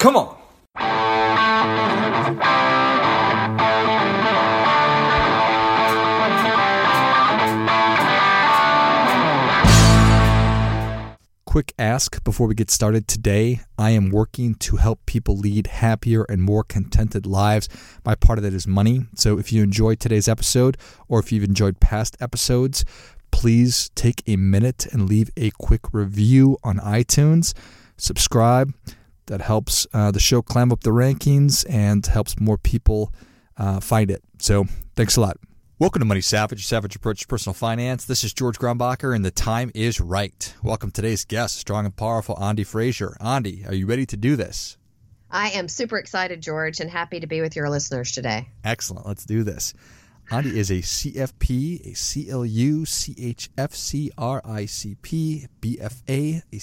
Come on. Quick ask before we get started today. I am working to help people lead happier and more contented lives. My part of that is money. So if you enjoyed today's episode or if you've enjoyed past episodes, please take a minute and leave a quick review on iTunes. Subscribe. That helps the show climb up the rankings and helps more people find it. So thanks a lot. Welcome to Money Savage, Savage Approach to Personal Finance. This is George Grumbacher, and the time is right. Welcome to today's guest, strong and powerful Andi Frazier. Andi, are you ready to do this? I am super excited, George, and happy to be with your listeners today. Excellent. Let's do this. Andi is a CFP, a CLU, CHFC, RICP, BFA, a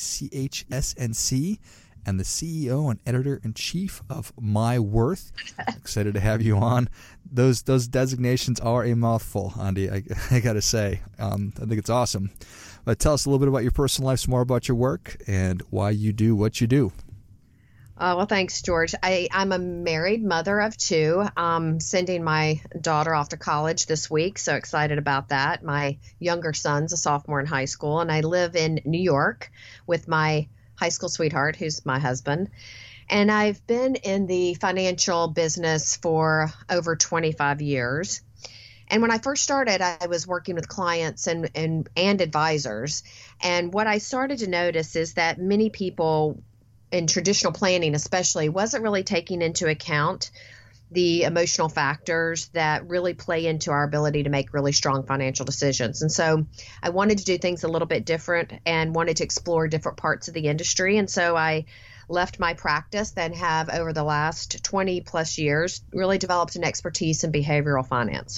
CHSNC, and the CEO and editor-in-chief of My Worth. Excited to have you on. Those designations are a mouthful, Andi, I got to say. I think it's awesome. But tell us a little bit about your personal life, some more about your work, and why you do what you do. Well, thanks, George. I'm a married mother of two. Sending my daughter off to college this week, so excited about that. My younger son's a sophomore in high school, and I live in New York with my high school sweetheart, who's my husband. And I've been in the financial business for over 25 years. And when I first started, I was working with clients and advisors. And what I started to notice is that many people in traditional planning especially wasn't really taking into account the emotional factors that really play into our ability to make really strong financial decisions. And so I wanted to do things a little bit different and wanted to explore different parts of the industry. And so I left my practice and have over the last 20 plus years really developed an expertise in behavioral finance.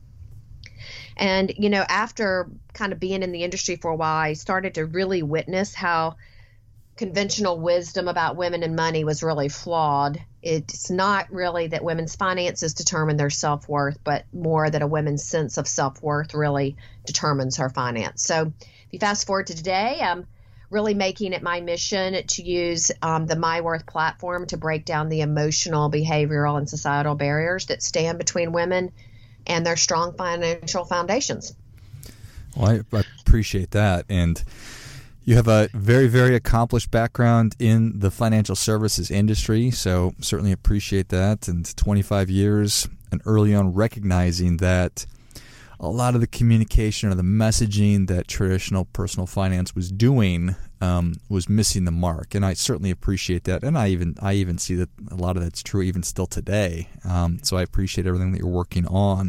And, you know, after kind of being in the industry for a while, I started to really witness how conventional wisdom about women and money was really flawed. It's not really that women's finances determine their self-worth, but more that a woman's sense of self-worth really determines her finance. So if you fast forward to today, I'm really making it my mission to use the My Worth platform to break down the emotional, behavioral, and societal barriers that stand between women and their strong financial foundations. Well, I appreciate that. And you have a very, very accomplished background in the financial services industry, so certainly appreciate that. And 25 years, and early on recognizing that a lot of the communication or the messaging that traditional personal finance was doing was missing the mark. And I certainly appreciate that. And I even see that a lot of that's true even still today. So I appreciate everything that you're working on.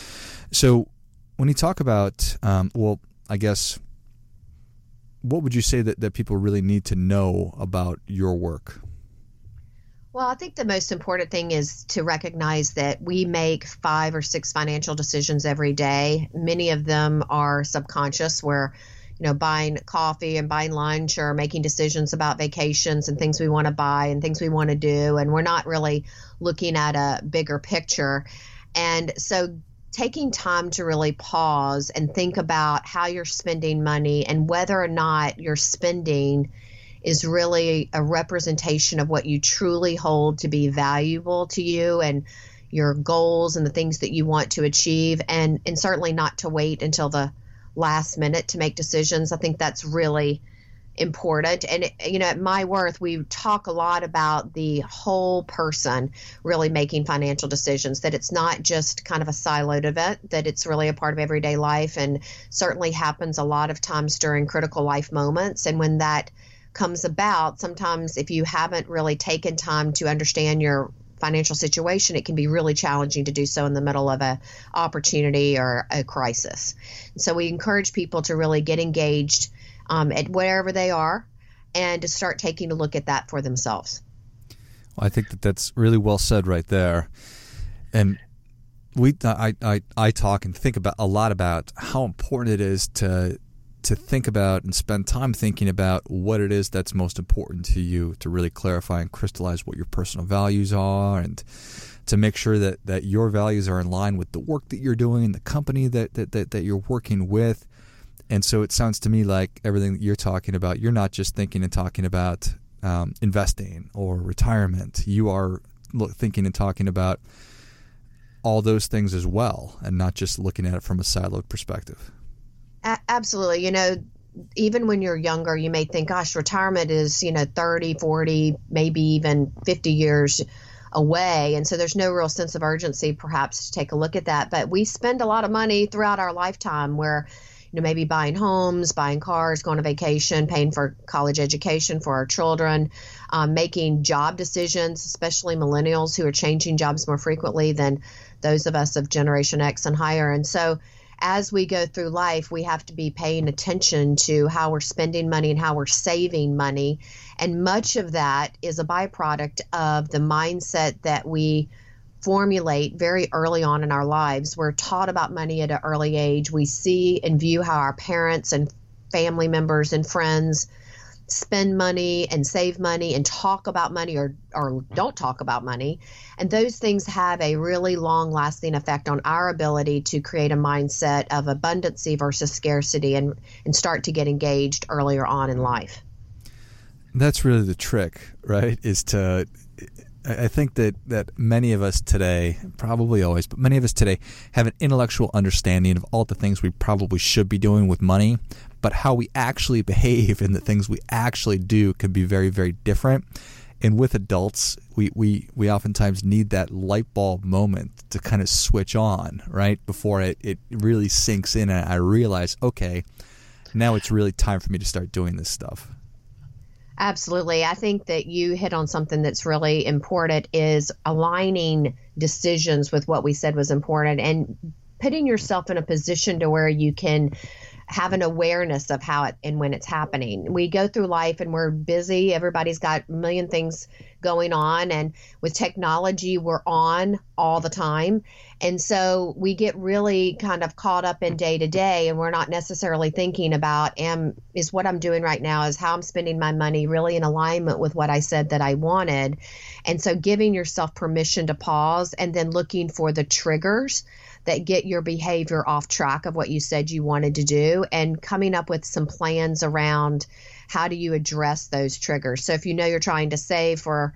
So when you talk about, I guess, what would you say that people really need to know about your work? Well, I think the most important thing is to recognize that we make 5 or 6 financial decisions every day. Many of them are subconscious, where, you know, buying coffee and buying lunch or making decisions about vacations and things we want to buy and things we want to do. And we're not really looking at a bigger picture. And so taking time to really pause and think about how you're spending money and whether or not your spending is really a representation of what you truly hold to be valuable to you and your goals and the things that you want to achieve, and certainly not to wait until the last minute to make decisions. I think that's really important. And, you know, at My Worth, we talk a lot about the whole person really making financial decisions, that it's not just kind of a siloed event, that it's really a part of everyday life and certainly happens a lot of times during critical life moments. And when that comes about, sometimes if you haven't really taken time to understand your financial situation, it can be really challenging to do so in the middle of a opportunity or a crisis. So we encourage people to really get engaged at wherever they are and to start taking a look at that for themselves. Well, I think that's really well said right there. And I talk and think about a lot about how important it is to think about and spend time thinking about what it is that's most important to you, to really clarify and crystallize what your personal values are, and to make sure that your values are in line with the work that you're doing, the company that you're working with. And so it sounds to me like everything that you're talking about, you're not just thinking and talking about investing or retirement, you are thinking and talking about all those things as well, and not just looking at it from a siloed perspective. Absolutely. Even when you're younger, you may think, gosh, retirement is, 30, 40, maybe even 50 years away. And so there's no real sense of urgency, perhaps, to take a look at that. But we spend a lot of money throughout our lifetime where, maybe buying homes, buying cars, going on vacation, paying for college education for our children, making job decisions, especially millennials who are changing jobs more frequently than those of us of Generation X and higher. And so as we go through life, we have to be paying attention to how we're spending money and how we're saving money. And much of that is a byproduct of the mindset that we formulate very early on in our lives. We're taught about money at an early age. We see and view how our parents and family members and friends spend money and save money and talk about money or don't talk about money. And those things have a really long lasting effect on our ability to create a mindset of abundancy versus scarcity and start to get engaged earlier on in life. That's really the trick, right? I think that many of us today, probably always, but many of us today have an intellectual understanding of all the things we probably should be doing with money, but how we actually behave and the things we actually do can be very, very different. And with adults, we oftentimes need that light bulb moment to kind of switch on, right? Before it really sinks in and I realize, okay, now it's really time for me to start doing this stuff. Absolutely. I think that you hit on something that's really important is aligning decisions with what we said was important and putting yourself in a position to where you can have an awareness of how it and when it's happening. We go through life and we're busy. Everybody's got a million things going on. And with technology, we're on all the time. And so we get really kind of caught up in day to day, and we're not necessarily thinking about, is what I'm doing right now, is how I'm spending my money really in alignment with what I said that I wanted. And so giving yourself permission to pause and then looking for the triggers that get your behavior off track of what you said you wanted to do, and coming up with some plans around how do you address those triggers. So if you're trying to save for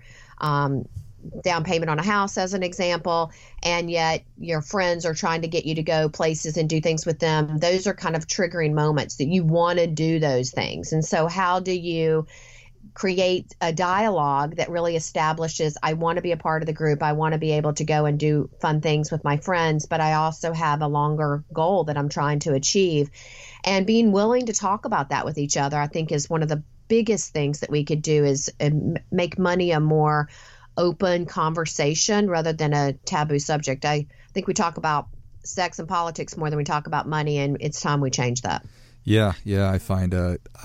down payment on a house, as an example, and yet your friends are trying to get you to go places and do things with them, those are kind of triggering moments that you want to do those things. And so how do you create a dialogue that really establishes, I want to be a part of the group, I want to be able to go and do fun things with my friends, but I also have a longer goal that I'm trying to achieve. And being willing to talk about that with each other, I think, is one of the biggest things that we could do, is make money a more open conversation rather than a taboo subject. I think we talk about sex and politics more than we talk about money, and it's time we change that. Yeah, I find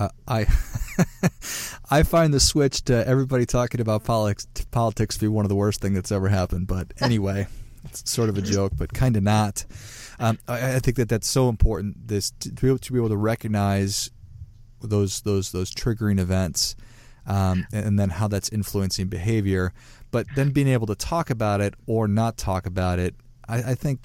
I find the switch to everybody talking about politics to be one of the worst things that's ever happened. But anyway, it's sort of a joke, but kind of not. I think that's so important. To be able to recognize those triggering events, and then how that's influencing behavior, but then being able to talk about it or not talk about it. I think.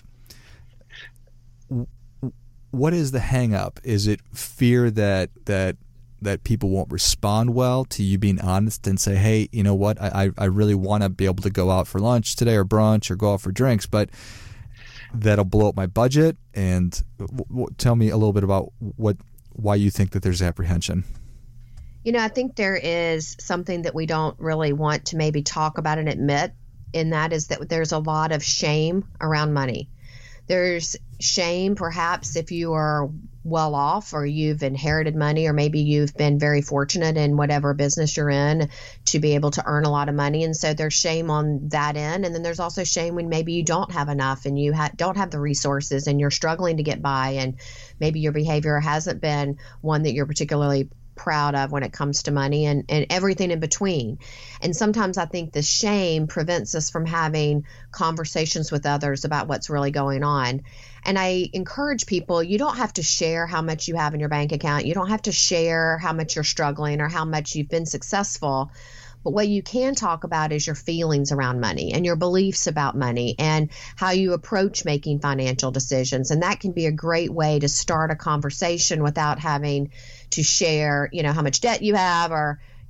What is the hang up? Is it fear that people won't respond well to you being honest and say, hey, you know what, I really want to be able to go out for lunch today or brunch or go out for drinks, but that'll blow up my budget? And tell me a little bit about why you think that there's apprehension. I think there is something that we don't really want to maybe talk about and admit, and that is that there's a lot of shame around money. There's shame, perhaps, if you are well off or you've inherited money, or maybe you've been very fortunate in whatever business you're in to be able to earn a lot of money. And so there's shame on that end. And then there's also shame when maybe you don't have enough and you don't have the resources and you're struggling to get by, and maybe your behavior hasn't been one that you're particularly proud of when it comes to money, and everything in between. And sometimes I think the shame prevents us from having conversations with others about what's really going on. And I encourage people, you don't have to share how much you have in your bank account. You don't have to share how much you're struggling or how much you've been successful. But what you can talk about is your feelings around money and your beliefs about money and how you approach making financial decisions. And that can be a great way to start a conversation without having to share, how much debt you have, or,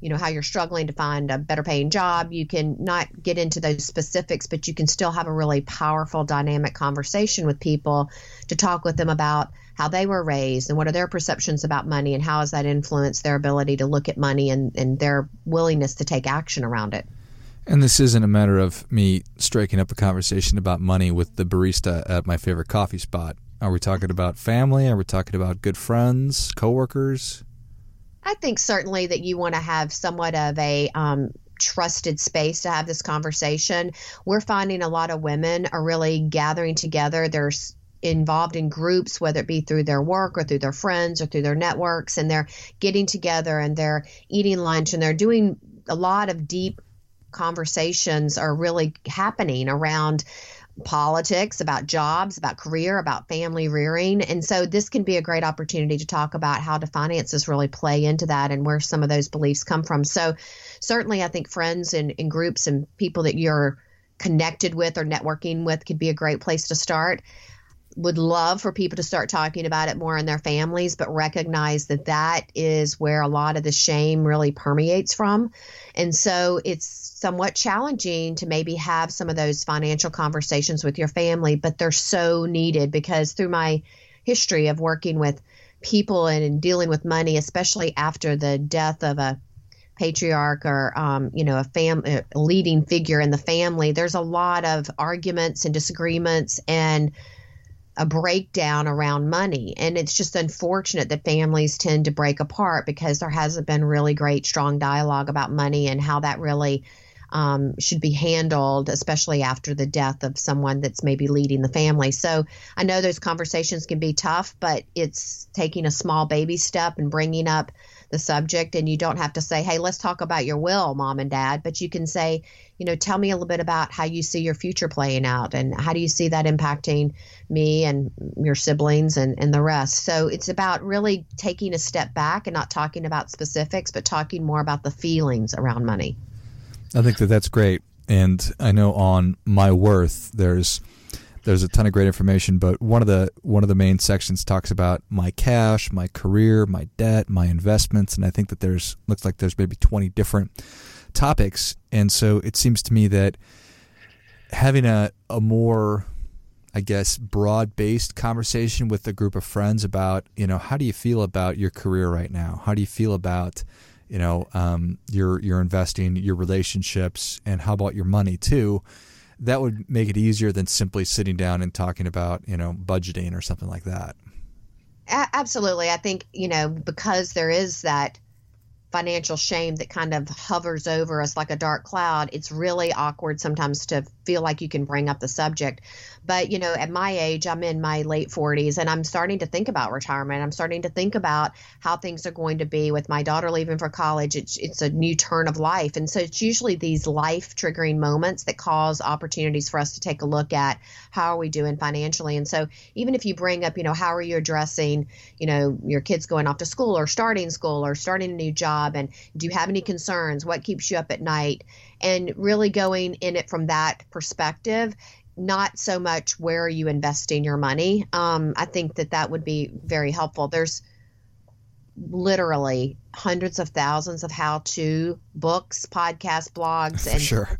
how you're struggling to find a better paying job. You can not get into those specifics, but you can still have a really powerful, dynamic conversation with people to talk with them about how they were raised and what are their perceptions about money and how has that influenced their ability to look at money and their willingness to take action around it. And this isn't a matter of me striking up a conversation about money with the barista at my favorite coffee spot. Are we talking about family? Are we talking about good friends, coworkers? I think certainly that you want to have somewhat of a trusted space to have this conversation. We're finding a lot of women are really gathering together. They're involved in groups, whether it be through their work or through their friends or through their networks, and they're getting together and they're eating lunch and they're doing a lot of deep conversations are really happening around politics, about jobs, about career, about family rearing. And so this can be a great opportunity to talk about how do finances really play into that and where some of those beliefs come from. So certainly I think friends and groups and people that you're connected with or networking with could be a great place to start. Would love for people to start talking about it more in their families, but recognize that that is where a lot of the shame really permeates from. And so it's somewhat challenging to maybe have some of those financial conversations with your family, but they're so needed because through my history of working with people and dealing with money, especially after the death of a patriarch or, a leading figure in the family, there's a lot of arguments and disagreements and a breakdown around money. And it's just unfortunate that families tend to break apart because there hasn't been really great, strong dialogue about money and how that really should be handled, especially after the death of someone that's maybe leading the family. So I know those conversations can be tough, but it's taking a small baby step and bringing up the subject. And you don't have to say, hey, let's talk about your will, mom and dad, but you can say, tell me a little bit about how you see your future playing out and how do you see that impacting me and your siblings and the rest. So it's about really taking a step back and not talking about specifics, but talking more about the feelings around money. I think that's great. And I know on My Worth, there's a ton of great information, but one of the main sections talks about my cash, my career, my debt, my investments, and I think that looks like there's maybe 20 different topics. And so it seems to me that having a more, I guess, broad-based conversation with a group of friends about, how do you feel about your career right now? How do you feel about your investing, your relationships, and how about your money too? That would make it easier than simply sitting down and talking about, budgeting or something like that. Absolutely. I think, because there is that financial shame that kind of hovers over us like a dark cloud, it's really awkward sometimes to feel like you can bring up the subject. But, at my age, I'm in my late 40s and I'm starting to think about retirement. I'm starting to think about how things are going to be with my daughter leaving for college. It's a new turn of life. And so it's usually these life triggering moments that cause opportunities for us to take a look at how are we doing financially. And so even if you bring up, how are you addressing, your kids going off to school or starting a new job, and do you have any concerns? What keeps you up at night? And really going in it from that perspective, not so much where are you investing your money. I think that would be very helpful. There's literally hundreds of thousands of how-to books, podcasts, blogs, and sure.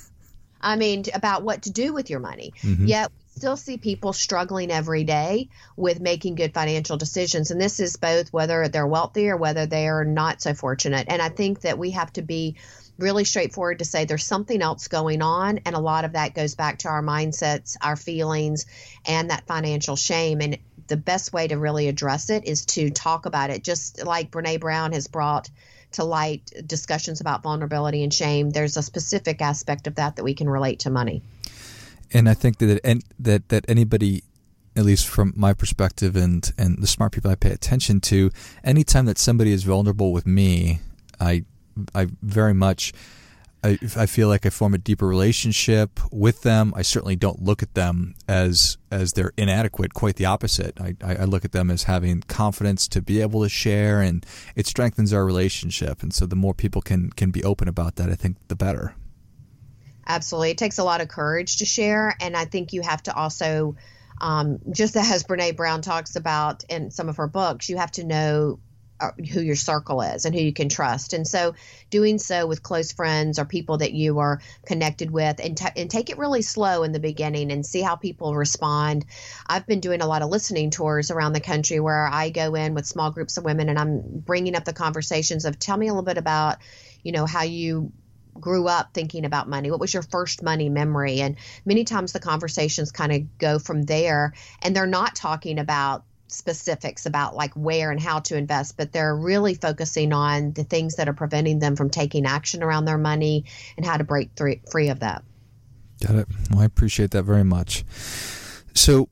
About what to do with your money. Mm-hmm. Yet we still see people struggling every day with making good financial decisions. And this is both whether they're wealthy or whether they are not so fortunate. And I think that we have to be really straightforward to say there's something else going on. And a lot of that goes back to our mindsets, our feelings, and that financial shame. And the best way to really address it is to talk about it. Just like Brene Brown has brought to light discussions about vulnerability and shame, there's a specific aspect of that we can relate to money. And I think that anybody, at least from my perspective and the smart people I pay attention to, anytime that somebody is vulnerable with me, I very much, I feel like I form a deeper relationship with them. I certainly don't look at them as they're inadequate. Quite the opposite. I look at them as having confidence to be able to share, and it strengthens our relationship. And so the more people can be open about that, I think the better. Absolutely. It takes a lot of courage to share. And I think you have to also, just as Brene Brown talks about in some of her books, you have to know who your circle is and who you can trust. And so doing so with close friends or people that you are connected with, and take it really slow in the beginning and see how people respond. I've been doing a lot of listening tours around the country where I go in with small groups of women and I'm bringing up the conversations of, tell me a little bit about, how you grew up thinking about money. What was your first money memory? And many times the conversations kind of go from there, and they're not talking about specifics about like where and how to invest, but they're really focusing on the things that are preventing them from taking action around their money and how to break free of that. Got it. Well, I appreciate that very much. So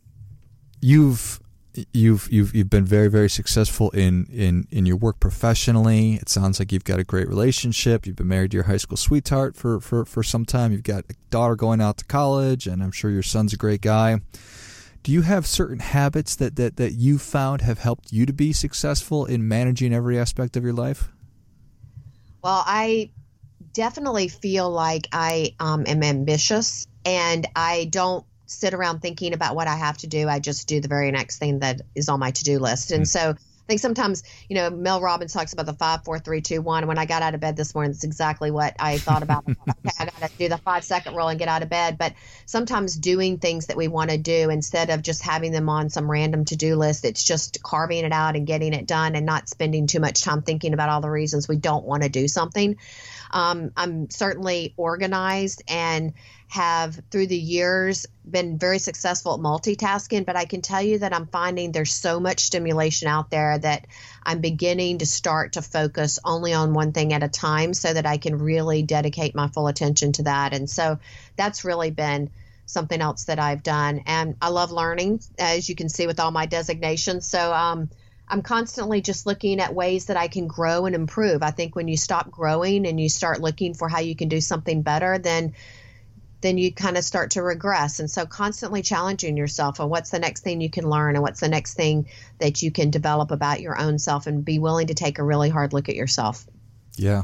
you've been very, very successful in your work professionally. It sounds like you've got a great relationship. You've been married to your high school sweetheart for some time. You've got a daughter going out to college, and I'm sure your son's a great guy. Do you have certain habits that you found have helped you to be successful in managing every aspect of your life? Well, I definitely feel like I am ambitious, and I don't sit around thinking about what I have to do. I just do the very next thing that is on my to-do list. And so I think sometimes, Mel Robbins talks about the 5, 4, 3, 2, 1. When I got out of bed this morning, that's exactly what I thought about. Okay, I got to do the 5-second rule and get out of bed. But sometimes doing things that we want to do, instead of just having them on some random to-do list, it's just carving it out and getting it done and not spending too much time thinking about all the reasons we don't want to do something. I'm certainly organized and have through the years been very successful at multitasking, but I can tell you that I'm finding there's so much stimulation out there that I'm beginning to start to focus only on one thing at a time so that I can really dedicate my full attention to that. And so that's really been something else that I've done. And I love learning, as you can see with all my designations. So I'm constantly just looking at ways that I can grow and improve. I think when you stop growing and you start looking for how you can do something better, then you kind of start to regress. And so constantly challenging yourself on what's the next thing you can learn and what's the next thing that you can develop about your own self, and be willing to take a really hard look at yourself. Yeah.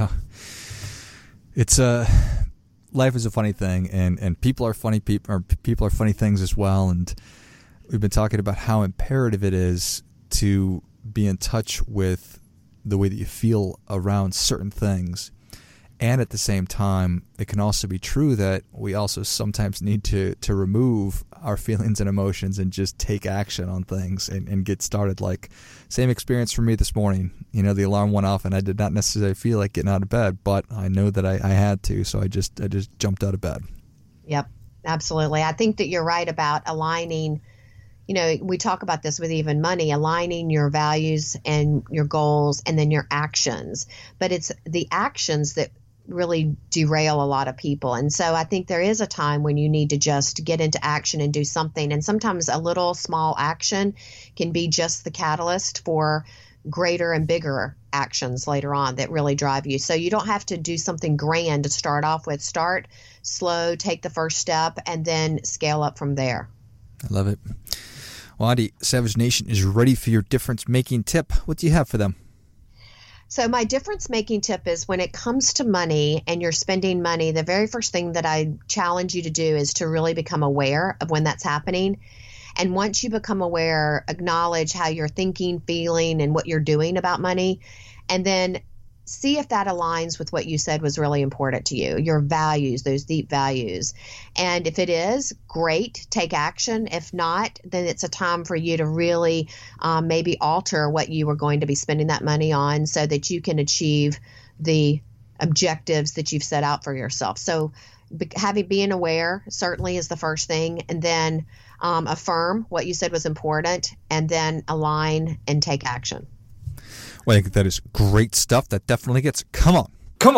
It's life is a funny thing, and people are funny people are funny things as well. And we've been talking about how imperative it is to be in touch with the way that you feel around certain things. And at the same time, it can also be true that we also sometimes need to remove our feelings and emotions and just take action on things and get started. Like, same experience for me this morning. The alarm went off and I did not necessarily feel like getting out of bed, but I know that I had to, so I just jumped out of bed. Yep, absolutely. I think that you're right about aligning. We talk about this with even money, aligning your values and your goals and then your actions. But it's the actions that really derail a lot of people. And so I think there is a time when you need to just get into action and do something. And sometimes a little small action can be just the catalyst for greater and bigger actions later on that really drive you. So you don't have to do something grand to start off with. Start slow, take the first step, and then scale up from there. I love it. Well, Andi, Savage Nation is ready for your difference-making tip. What do you have for them? So my difference-making tip is, when it comes to money and you're spending money, the very first thing that I challenge you to do is to really become aware of when that's happening. And once you become aware, acknowledge how you're thinking, feeling, and what you're doing about money. And then see if that aligns with what you said was really important to you, your values, those deep values. And if it is, great, take action. If not, then it's a time for you to really maybe alter what you were going to be spending that money on so that you can achieve the objectives that you've set out for yourself. So being aware certainly is the first thing, and then affirm what you said was important, and then align and take action. Well, I think that is great stuff. That definitely gets, come on.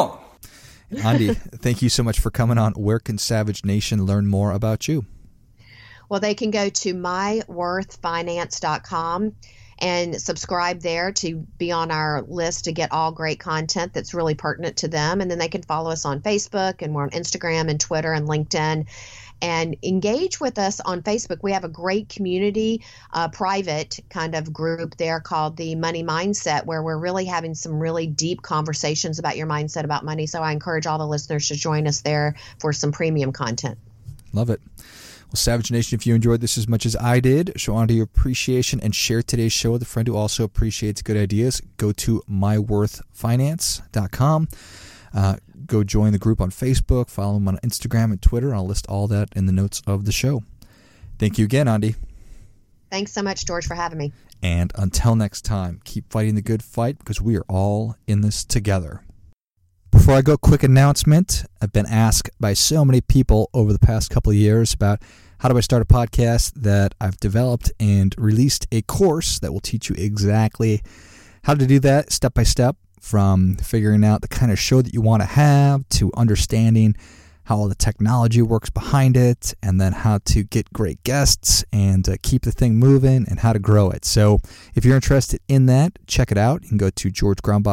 Andi, thank you so much for coming on. Where can Savage Nation learn more about you? Well, they can go to myworthfinance.com and subscribe there to be on our list to get all great content that's really pertinent to them. And then they can follow us on Facebook, and we're on Instagram and Twitter and LinkedIn. And engage with us on Facebook. We have a great community, private kind of group there called the Money Mindset, where we're really having some really deep conversations about your mindset about money. So I encourage all the listeners to join us there for some premium content. Love it. Well, Savage Nation, if you enjoyed this as much as I did, show on to your appreciation and share today's show with a friend who also appreciates good ideas. Go to myworthfinance.com. Go join the group on Facebook, follow them on Instagram and Twitter. I'll list all that in the notes of the show. Thank you again, Andi. Thanks so much, George, for having me. And until next time, keep fighting the good fight because we are all in this together. Before I go, quick announcement. I've been asked by so many people over the past couple of years about how do I start a podcast that I've developed and released a course that will teach you exactly how to do that step by step, from figuring out the kind of show that you want to have to understanding how all the technology works behind it, and then how to get great guests and keep the thing moving and how to grow it. So if you're interested in that, check it out. You can go to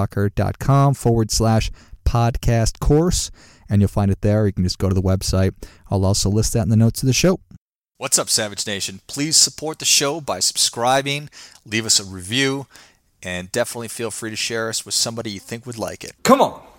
georgegrumbacher.com/podcast course, and you'll find it there. You can just go to the website. I'll also list that in the notes of the show. What's up, Savage Nation? Please support the show by subscribing, leave us a review, and definitely feel free to share us with somebody you think would like it. Come on.